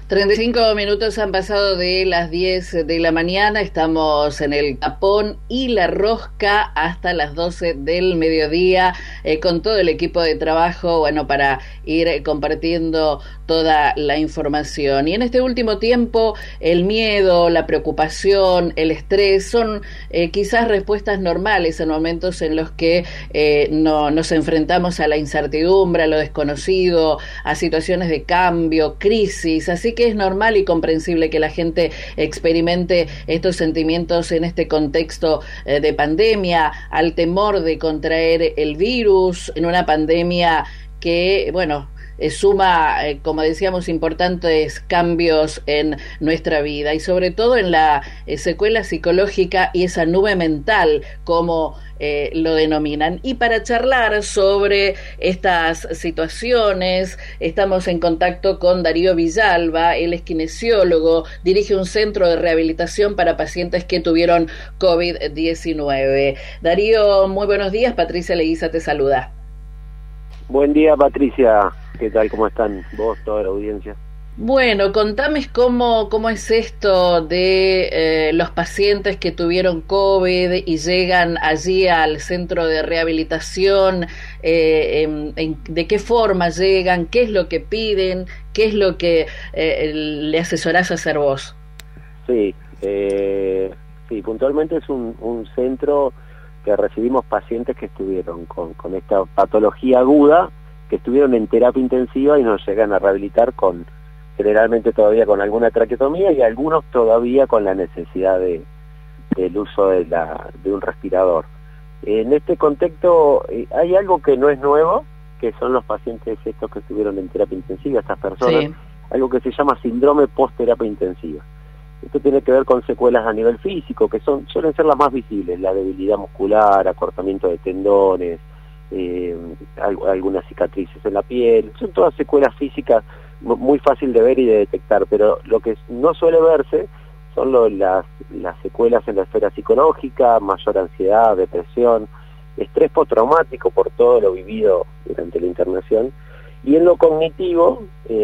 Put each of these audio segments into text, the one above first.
35 minutos han pasado de las 10 de la mañana, estamos en el tapón y la rosca hasta las 12 del mediodía, con todo el equipo de trabajo, bueno, para ir compartiendo toda la información. Y en este último tiempo, el miedo, la preocupación, el estrés son quizás respuestas normales en momentos en los que nos enfrentamos a la incertidumbre, a lo desconocido, a situaciones de cambio, crisis, así que es normal y comprensible que la gente experimente estos sentimientos en este contexto de pandemia, al temor de contraer el virus, en una pandemia que, bueno, suma, como decíamos, importantes cambios en nuestra vida y sobre todo en la secuela psicológica y esa nube mental, como lo denominan. Y para charlar sobre estas situaciones estamos en contacto con Darío Villalba. Él es kinesiólogo, dirige un centro de rehabilitación para pacientes que tuvieron COVID-19. Darío, muy buenos días. Patricia Leguiza te saluda. Buen día, Patricia. ¿Qué tal? ¿Cómo están vos, toda la audiencia? Bueno, contame cómo es esto de los pacientes que tuvieron COVID y llegan allí al centro de rehabilitación, de qué forma llegan, qué es lo que piden, qué es lo que le asesorás a hacer vos. Sí, puntualmente es un centro que recibimos pacientes que estuvieron con esta patología aguda, que estuvieron en terapia intensiva y nos llegan a rehabilitar generalmente todavía con alguna traqueotomía y algunos todavía con la necesidad del uso de un respirador. En este contexto hay algo que no es nuevo, que son los pacientes estos que estuvieron en terapia intensiva, estas personas, sí. Algo que se llama síndrome post-terapia intensiva. Esto tiene que ver con secuelas a nivel físico, que suelen ser las más visibles, la debilidad muscular, acortamiento de tendones, algunas cicatrices en la piel. Son todas secuelas físicas muy fácil de ver y de detectar, pero lo que no suele verse son las secuelas en la esfera psicológica, mayor ansiedad, depresión, estrés postraumático por todo lo vivido durante la internación, y en lo cognitivo,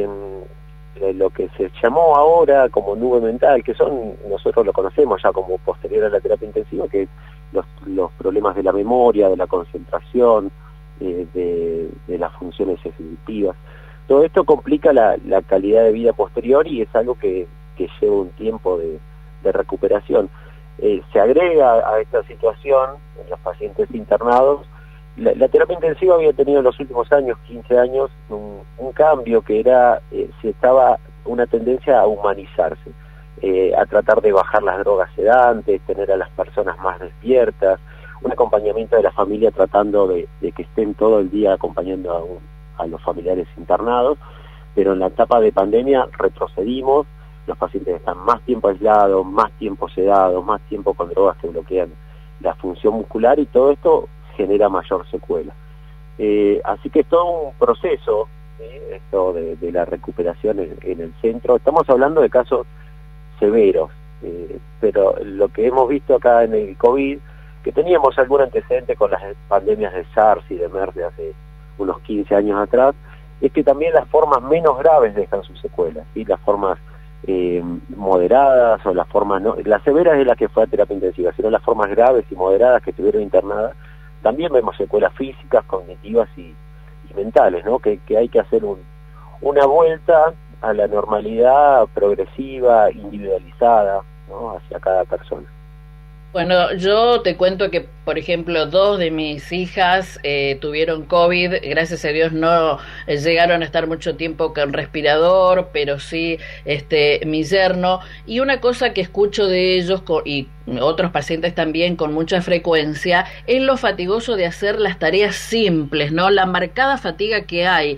lo que se llamó ahora como nube mental, que nosotros lo conocemos ya como posterior a la terapia intensiva, que los problemas de la memoria, de la concentración, de las funciones ejecutivas. Todo esto complica la calidad de vida posterior y es algo que lleva un tiempo de recuperación. Se agrega a esta situación en los pacientes internados. La terapia intensiva había tenido en los últimos años, 15 años, un cambio que era, si estaba una tendencia a humanizarse, a tratar de bajar las drogas sedantes, tener a las personas más despiertas, un acompañamiento de la familia tratando de que estén todo el día acompañando a los familiares internados, pero en la etapa de pandemia retrocedimos, los pacientes están más tiempo aislados, más tiempo sedados, más tiempo con drogas que bloquean la función muscular y todo esto genera mayor secuela. Así que es todo un proceso, ¿sí? Esto de la recuperación en el centro. Estamos hablando de casos severos, pero lo que hemos visto acá en el COVID, que teníamos algún antecedente con las pandemias de SARS y de MERS de hace unos 15 años atrás, es que también las formas menos graves dejan sus secuelas, ¿sí? Las formas moderadas o las formas no, las severas es la que fue a terapia intensiva, sino las formas graves y moderadas que estuvieron internadas, también vemos secuelas físicas, cognitivas y mentales, ¿no? Que hay que hacer una vuelta a la normalidad progresiva, individualizada, ¿no? Hacia cada persona. Bueno, yo te cuento que, por ejemplo, 2 de mis hijas tuvieron COVID, gracias a Dios no llegaron a estar mucho tiempo con respirador, pero sí mi yerno, y una cosa que escucho de ellos y otros pacientes también con mucha frecuencia, es lo fatigoso de hacer las tareas simples, ¿no? La marcada fatiga que hay.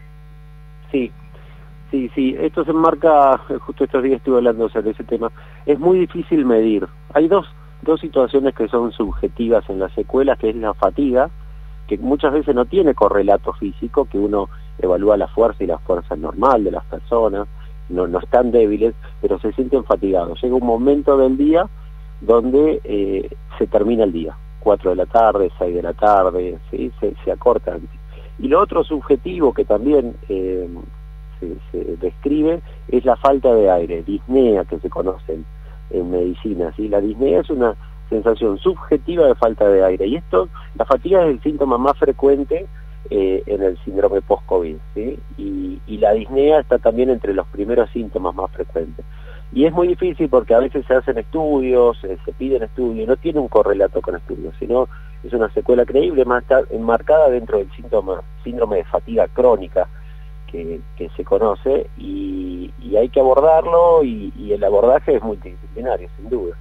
Sí, esto se enmarca, justo estos días estuve hablando sobre ese tema, es muy difícil medir. Hay dos situaciones que son subjetivas en las secuelas, que es la fatiga, que muchas veces no tiene correlato físico, que uno evalúa la fuerza y la fuerza normal de las personas, no están débiles, pero se sienten fatigados. Llega un momento del día donde se termina el día, 4 de la tarde, 6 de la tarde, ¿sí? se acorta. Y lo otro subjetivo que también se describe es la falta de aire, disnea, que se conoce en medicina, ¿sí? La disnea es una sensación subjetiva de falta de aire, y la fatiga es el síntoma más frecuente en el síndrome post-COVID, ¿sí? Y la disnea está también entre los primeros síntomas más frecuentes. Y es muy difícil porque a veces se hacen estudios, se piden estudios, no tiene un correlato con estudios, sino es una secuela creíble enmarcada dentro del síndrome de fatiga crónica que se conoce, y hay que abordarlo, y el abordaje es multidisciplinario, sin duda.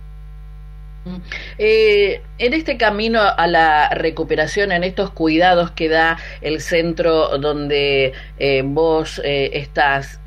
En este camino a la recuperación, en estos cuidados que da el centro donde vos estás,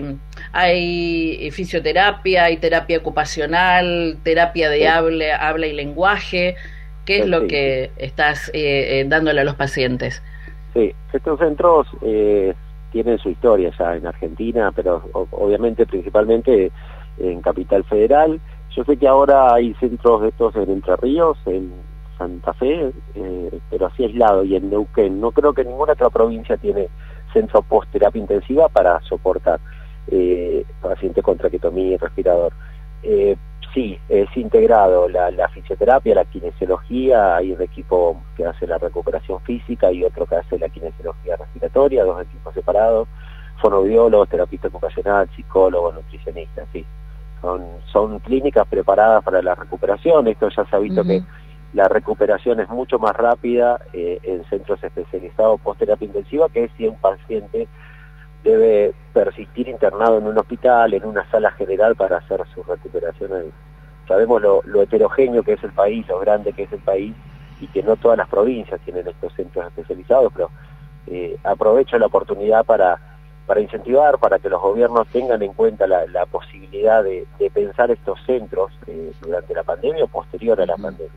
hay fisioterapia, hay terapia ocupacional, terapia de habla y lenguaje. ¿Qué es lo que estás dándole a los pacientes? Sí, estos centros tienen su historia ya en Argentina, pero obviamente principalmente en Capital Federal. Yo sé que ahora hay centros de estos en Entre Ríos, en Santa Fe, pero así aislado, y en Neuquén. No creo que ninguna otra provincia tiene centro post-terapia intensiva para soportar pacientes con traqueotomía y respirador. Sí, es integrado la fisioterapia, la kinesiología, hay un equipo que hace la recuperación física y otro que hace la kinesiología respiratoria, 2 equipos separados, fonoaudiólogos, terapista ocupacional, psicólogos, nutricionistas, sí. Son clínicas preparadas para la recuperación. Esto ya se ha visto que la recuperación es mucho más rápida en centros especializados post-terapia intensiva que si un paciente debe persistir internado en un hospital, en una sala general para hacer su recuperación. Sabemos lo heterogéneo que es el país, lo grande que es el país, y que no todas las provincias tienen estos centros especializados, pero aprovecho la oportunidad para incentivar, para que los gobiernos tengan en cuenta la posibilidad de pensar estos centros durante la pandemia o posterior a la pandemia.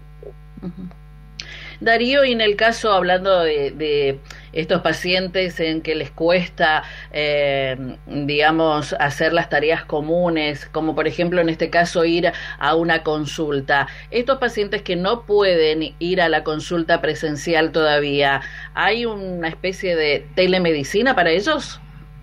Darío, y en el caso, hablando de estos pacientes en que les cuesta, digamos, hacer las tareas comunes, como por ejemplo en este caso ir a una consulta, estos pacientes que no pueden ir a la consulta presencial todavía, ¿hay una especie de telemedicina para ellos?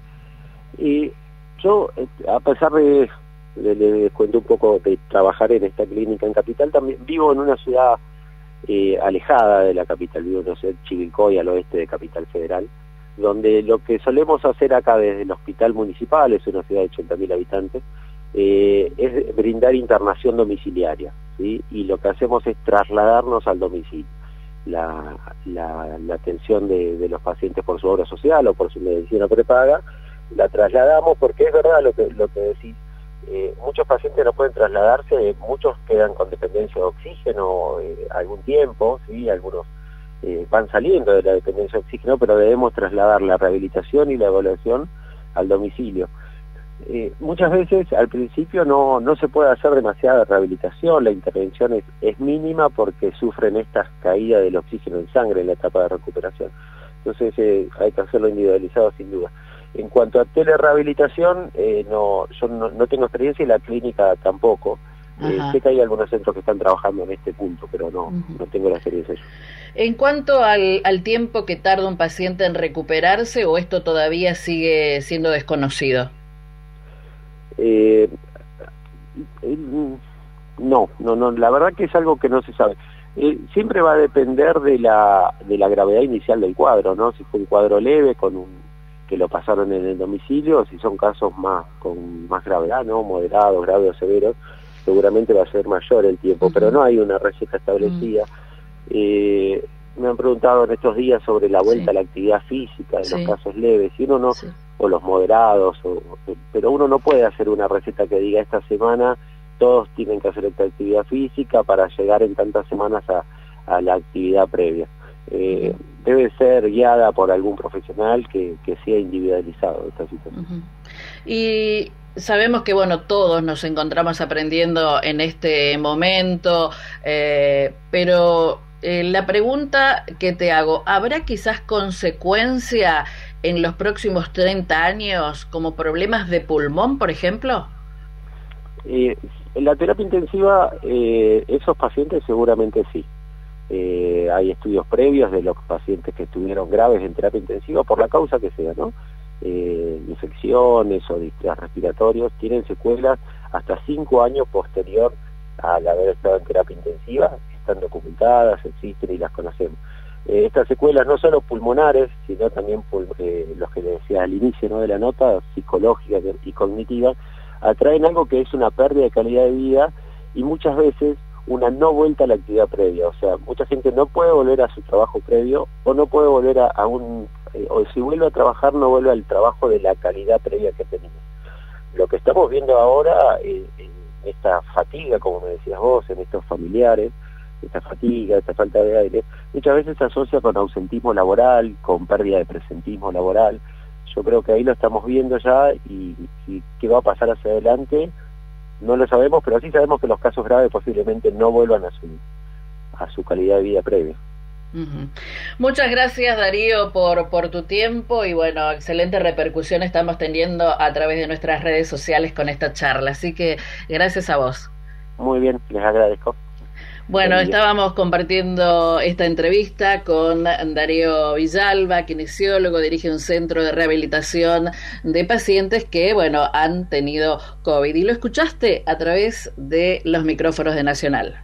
Y yo, a pesar de les cuento un poco de trabajar en esta clínica en Capital, también vivo en una ciudad alejada de la capital, vivo en la ciudad de Chivilcoy, al oeste de Capital Federal, donde lo que solemos hacer acá desde el hospital municipal, es una ciudad de 80.000 habitantes, es brindar internación domiciliaria, ¿sí? Y lo que hacemos es trasladarnos al domicilio. La atención de los pacientes por su obra social o por su medicina prepaga, la trasladamos porque es verdad lo que decís. Muchos pacientes no pueden trasladarse, muchos quedan con dependencia de oxígeno algún tiempo, ¿sí? Algunos van saliendo de la dependencia de oxígeno, pero debemos trasladar la rehabilitación y la evaluación al domicilio. Muchas veces al principio no se puede hacer demasiada rehabilitación, la intervención es mínima porque sufren estas caídas del oxígeno en sangre en la etapa de recuperación. Entonces hay que hacerlo individualizado sin duda. En cuanto a telerehabilitación, yo no tengo experiencia y la clínica tampoco. Sé que hay algunos centros que están trabajando en este punto, pero no tengo la experiencia. En cuanto al tiempo que tarda un paciente en recuperarse, ¿o esto todavía sigue siendo desconocido? No, la verdad que es algo que no se sabe. Siempre va a depender de la gravedad inicial del cuadro, ¿no? Si fue un cuadro leve que lo pasaron en el domicilio, si son casos con más gravedad, ¿no? Moderados, graves o severos, seguramente va a ser mayor el tiempo, pero no hay una receta establecida. Me han preguntado en estos días sobre la vuelta a la actividad física en los casos leves, y uno no, o los moderados, pero uno no puede hacer una receta que diga esta semana todos tienen que hacer esta actividad física para llegar en tantas semanas a la actividad previa. Debe ser guiada por algún profesional que sea individualizado esta situación. Y sabemos que, bueno, todos nos encontramos aprendiendo en este momento, pero la pregunta que te hago, ¿habrá quizás consecuencia en los próximos 30 años como problemas de pulmón, por ejemplo? En la terapia intensiva, esos pacientes seguramente sí. Hay estudios previos de los pacientes que estuvieron graves en terapia intensiva por la causa que sea, ¿no? infecciones o disturbios respiratorios, tienen secuelas hasta 5 años posterior al haber estado en terapia intensiva, están documentadas, existen y las conocemos. Estas secuelas no solo pulmonares, sino también los que le decía al inicio, ¿no?, de la nota, psicológicas y cognitivas, atraen algo que es una pérdida de calidad de vida y muchas veces una no vuelta a la actividad previa. O sea, mucha gente no puede volver a su trabajo previo o no puede volver o si vuelve a trabajar no vuelve al trabajo de la calidad previa que tenía. Lo que estamos viendo ahora, esta fatiga, como me decías vos, en estos familiares, esta fatiga, esta falta de aire, muchas veces se asocia con ausentismo laboral, con pérdida de presentismo laboral. Yo creo que ahí lo estamos viendo ya y qué va a pasar hacia adelante no lo sabemos, pero sí sabemos que los casos graves posiblemente no vuelvan a su calidad de vida previa. Uh-huh. Muchas gracias, Darío, por tu tiempo y bueno, excelente repercusión estamos teniendo a través de nuestras redes sociales con esta charla, así que gracias a vos. Muy bien, les agradezco. Bueno, estábamos compartiendo esta entrevista con Darío Villalba, kinesiólogo, dirige un centro de rehabilitación de pacientes que, bueno, han tenido COVID. Y lo escuchaste a través de los micrófonos de Nacional.